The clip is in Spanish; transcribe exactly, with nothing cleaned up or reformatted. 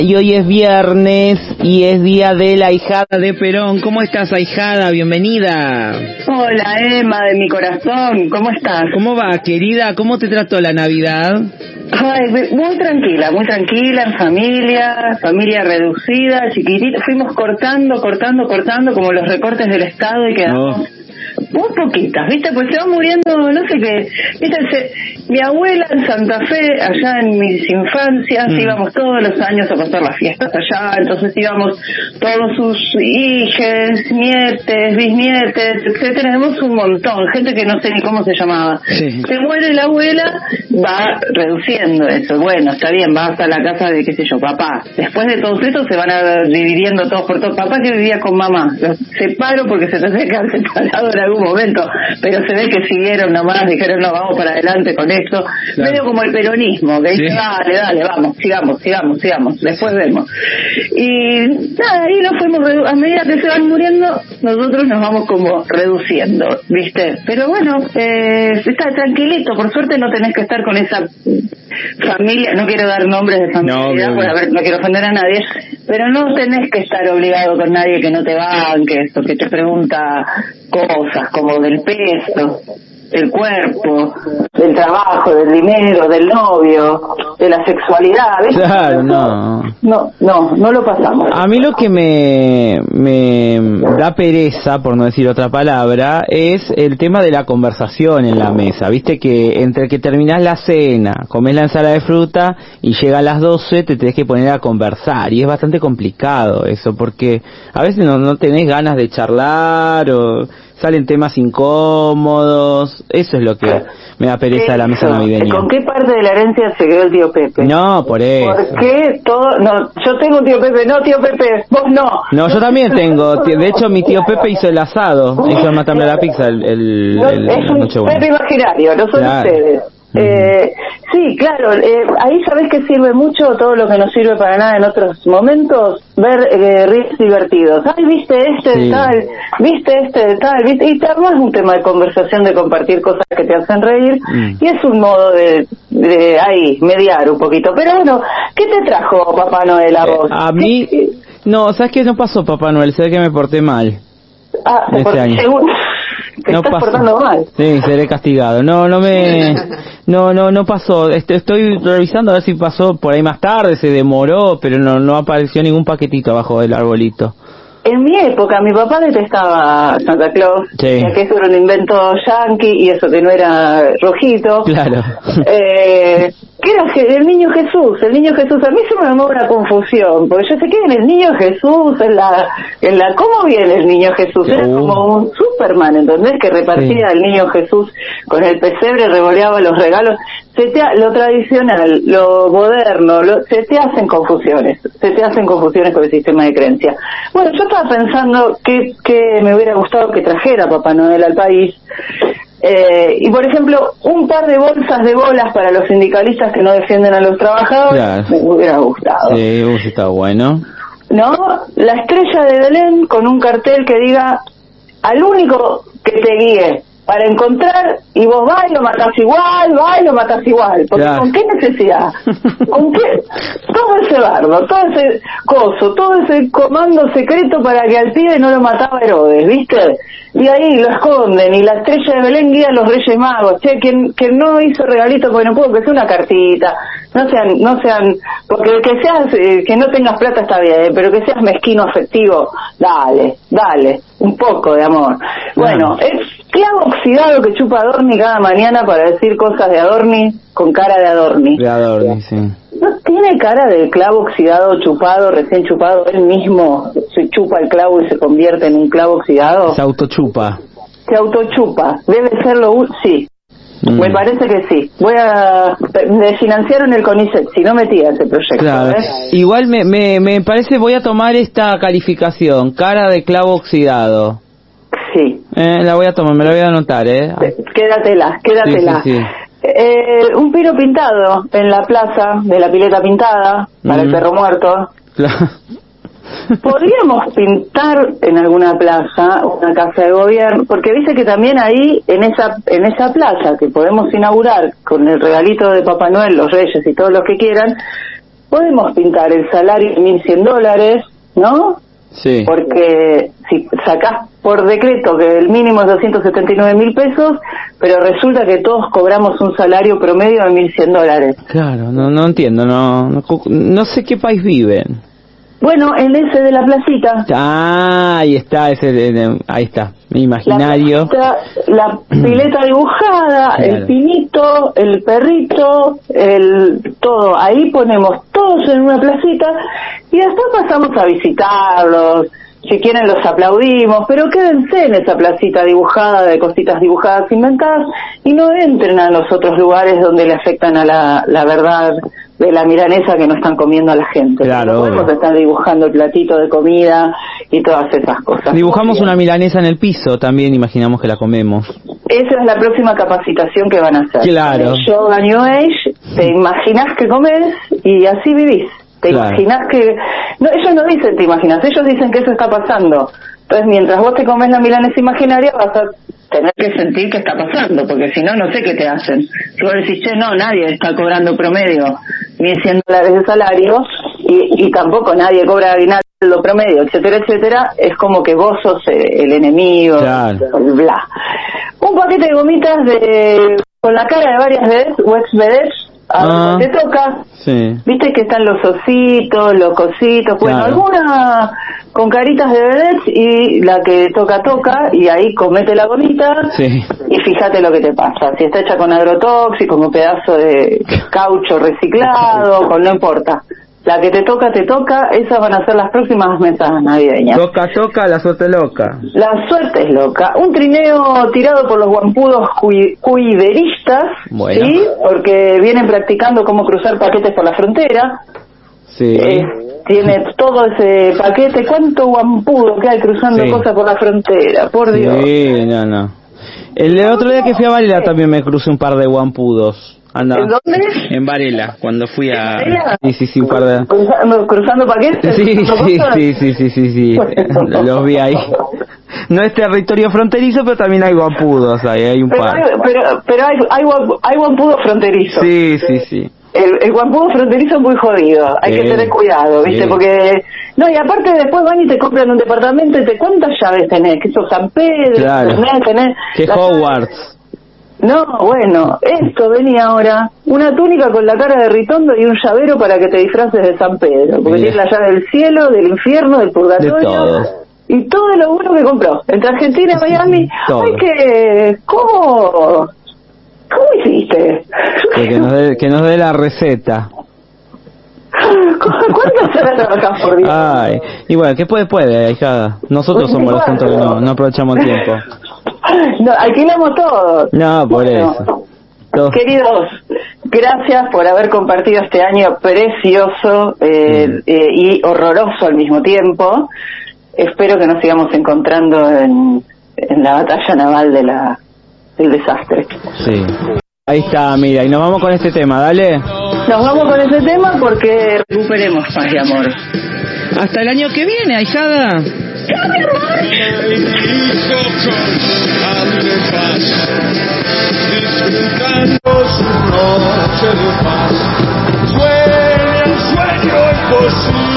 Y hoy es viernes y es día de la ahijada de Perón. ¿Cómo estás, ahijada? Bienvenida. Hola, Emma, de mi corazón. ¿Cómo estás? ¿Cómo va, querida? ¿Cómo te trató la Navidad? Ay, muy tranquila, muy tranquila, en familia, familia reducida, chiquitita. Fuimos cortando, cortando, cortando, como los recortes del Estado y quedamos... Oh. Muy poquitas, ¿viste? Pues se van muriendo, no sé qué. ¿Viste? Se, mi abuela en Santa Fe, allá en mis infancias, mm. íbamos todos los años a pasar las fiestas allá, entonces íbamos todos sus hijes, nietes, bisnietes, etcétera. Tenemos un montón, gente que no sé ni cómo se llamaba. Sí. Se muere la abuela, va reduciendo eso. Bueno, está bien, vas a la casa de, qué sé yo, papá. Después de todos estos se van a dividiendo todos por todos. Papá que vivía con mamá, los separo porque se tendría que quedar separado en algún momento, pero se ve que siguieron nomás, dijeron no, vamos para adelante con esto, claro. Medio como el peronismo, que dice, sí. dale, dale, vamos, sigamos, sigamos, sigamos, después vemos. Y nada, ahí nos fuimos, redu- a medida que se van muriendo, nosotros nos vamos como reduciendo, ¿viste? Pero bueno, eh, está tranquilito, por suerte no tenés que estar con esa familia, no quiero dar nombres de familia, no, bueno, a ver, no quiero ofender a nadie, pero no tenés que estar obligado con nadie que no te banque, esto que te pregunta cosas como del peso, del cuerpo, del trabajo, del dinero, del novio, de la sexualidad, ¿ves? Claro, no. No, no, no lo pasamos. A mí lo que me, me da pereza, por no decir otra palabra, es el tema de la conversación en la mesa. Viste que entre que terminás la cena, comés la ensalada de fruta y llega a las doce, te tenés que poner a conversar. Y es bastante complicado eso, porque a veces no, no tenés ganas de charlar o... salen temas incómodos, eso es lo que me da pereza de la mesa navideña. ¿Con qué parte de la herencia se quedó el tío Pepe? No, por eso. ¿Por qué todo? No, yo tengo un tío Pepe, no tío Pepe, vos no. No, yo también tengo, de hecho mi tío Pepe hizo el asado, hizo el matambre a la pizza, el, el, no, el es un Nochebuena. Pepe imaginario, no son claro. ustedes. Eh, sí, claro, eh, ahí sabés que sirve mucho todo lo que no sirve para nada en otros momentos, ver eh, reels divertidos. Ay, viste este sí. de tal, viste este de tal, viste, y te armas un tema de conversación, de compartir cosas que te hacen reír, mm. y es un modo de, de ahí, mediar un poquito. Pero bueno, ¿qué te trajo Papá Noel a vos? Eh, a mí, ¿Qué? no, ¿sabes qué? No pasó Papá Noel, sé que me porté mal. Ah, este por, año. Según... Te no estás pasó. portando mal. Sí, seré castigado. No, no me, no, no, no pasó. Este, estoy revisando a ver si pasó por ahí más tarde, se demoró, pero no, no apareció ningún paquetito abajo del arbolito. En mi época, mi papá detestaba Santa Claus, sí. ya que eso era un invento yankee y eso que no era rojito. Claro. Eh, ¿Qué era el niño Jesús? El niño Jesús, a mí se me armó una confusión, porque yo sé que en el niño Jesús, en la, en la, ¿cómo viene el niño Jesús? Era uh. como un Superman, ¿entendés? Que repartía sí. el niño Jesús con el pesebre, revoleaba los regalos. Se te, lo tradicional, lo moderno, lo, se te hacen confusiones, se te hacen confusiones con el sistema de creencia. Bueno, yo estaba pensando que, que me hubiera gustado que trajera Papá Noel al país. Eh, y por ejemplo, un par de bolsas de bolas para los sindicalistas que no defienden a los trabajadores, claro. me hubiera gustado. Sí, hubiera estado bueno. ¿No? La estrella de Belén con un cartel que diga, al único que te guíe para encontrar, y vos vas y lo matás igual, vas y lo matás igual, porque claro. ¿con qué necesidad? ¿Con qué? Todo ese bardo, todo ese coso, todo ese comando secreto para que al pibe no lo mataba Herodes, ¿viste? Y ahí lo esconden, y la estrella de Belén guía a los Reyes Magos, che, quien, quien no hizo regalito porque no pudo, que sea una cartita, no sean, no sean, porque que seas, eh, que no tengas plata está bien, pero que seas mezquino afectivo, dale, dale, un poco de amor. Bueno, es clavo oxidado que chupa Adorni cada mañana para decir cosas de Adorni con cara de Adorni. De Adorni, sí. ¿No tiene cara de clavo oxidado chupado, recién chupado? Él mismo se chupa el clavo y se convierte en un clavo oxidado. Se autochupa. Se autochupa. Debe serlo, un... sí. Mm. Me parece que sí. Voy a... Me financiaron el CONICET, si no metía ese proyecto. Claro. ¿eh? Igual me, me, me parece, voy a tomar esta calificación, cara de clavo oxidado. Sí. Eh, la voy a tomar, me la voy a anotar, ¿eh? Quédatela, quédatela. Sí, sí, sí. Eh, un pino pintado en la plaza de la pileta pintada para mm. el perro muerto. Claro. Podríamos pintar en alguna plaza una casa de gobierno, porque dice que también ahí en esa en esa plaza que podemos inaugurar con el regalito de Papá Noel, los Reyes y todos los que quieran, podemos pintar el salario de mil cien dólares, ¿no? Sí. Porque si sacás por decreto que el mínimo es doscientos setenta y nueve mil pesos, pero resulta que todos cobramos un salario promedio de mil cien dólares. Claro, no no entiendo, no, no no sé qué país viven. Bueno, en ese de la placita. Ah, ahí está, ese de, de, ahí está, mi imaginario. La, placita, la pileta dibujada, claro. El pinito, el perrito, el todo. Ahí ponemos todos en una placita y después pasamos a visitarlos. Si quieren los aplaudimos, pero quédense en esa placita dibujada de cositas dibujadas inventadas y no entren a los otros lugares donde le afectan a la, la verdad de la milanesa que no están comiendo a la gente. Claro. No podemos estar dibujando el platito de comida y todas esas cosas. Dibujamos una milanesa en el piso, también imaginamos que la comemos. Esa es la próxima capacitación que van a hacer. Claro. Yoga New Age, te imaginas que comes y así vivís. Te claro. imaginas que... No, ellos no dicen te imaginas, ellos dicen que eso está pasando. Entonces, mientras vos te comes la milanesa imaginaria, vas a tener que sentir que está pasando, porque si no, no sé qué te hacen. Si vos decís, che, no, nadie está cobrando promedio mil cien dólares de salario, y, y tampoco nadie cobra aguinaldo promedio, etcétera, etcétera, es como que vos sos el enemigo, claro. bla. Un paquete de gomitas de con la cara de varias veces, o ex vedettes, a ah, te toca, sí. Viste que están los ositos, los cositos, bueno, claro. Alguna con caritas de vedettes y la que toca, toca, y ahí comete la gomita, sí. Y fíjate lo que te pasa, si está hecha con agrotóxico, con pedazo de caucho reciclado, con no importa. La que te toca, te toca, esas van a ser las próximas mesas navideñas. Toca, toca, la suerte loca. La suerte es loca. Un trineo tirado por los guampudos cui, cuideristas, bueno. ¿Sí? Porque vienen practicando cómo cruzar paquetes por la frontera. Sí. Eh, tiene todo ese paquete. ¿Cuánto guampudo que hay cruzando sí. Cosas por la frontera? Por Dios. Sí, no, no. El otro día que fui a Varela también me crucé un par de guampudos. Anda. ¿En dónde? En Varela, cuando fui a... Sí, sí, sí, un par de... ¿Cruzando, cruzando paquetes? Sí, sí, sí, sí, sí, sí, sí. Los vi ahí. No es territorio fronterizo, pero también hay guampudos ahí, hay un pero par. Hay, pero pero hay, hay, hay guampudos fronterizos. Sí, sí, sí. El, el guampudo fronterizo es muy jodido, hay sí. Que tener cuidado, ¿viste? Sí. Porque... No, y aparte después van y te compran un departamento y te... ¿Cuántas llaves tenés? ¿Que sos San Pedro? Claro. ¿Tenés? tenés que Hogwarts. No, bueno, esto venía ahora, una túnica con la cara de Ritondo y un llavero para que te disfraces de San Pedro, porque tiene la llave del cielo, del infierno, del purgatorio, de todo. Y todo lo bueno que compró, entre Argentina y Miami. Todo. Ay, que, ¿cómo, cómo hiciste? Que nos dé, que nos dé la receta. ¿Cuántas horas trabajás por día? Ay, y bueno, ¿qué puede, puede, hijada? Nosotros somos los tontos que no, no aprovechamos el tiempo. No, alquilamos todo. No, por bueno, eso. Todo. Queridos, gracias por haber compartido este año precioso eh, mm. eh, y horroroso al mismo tiempo. Espero que nos sigamos encontrando en, en la batalla naval de la del desastre. Sí. Ahí está, mira, y nos vamos con este tema, dale. Nos vamos con este tema porque recuperemos paz y amor. Hasta el año que viene, ahijada. ¡Chao, mi amor! Disfrutando su noche de paz, sueña un sueño imposible.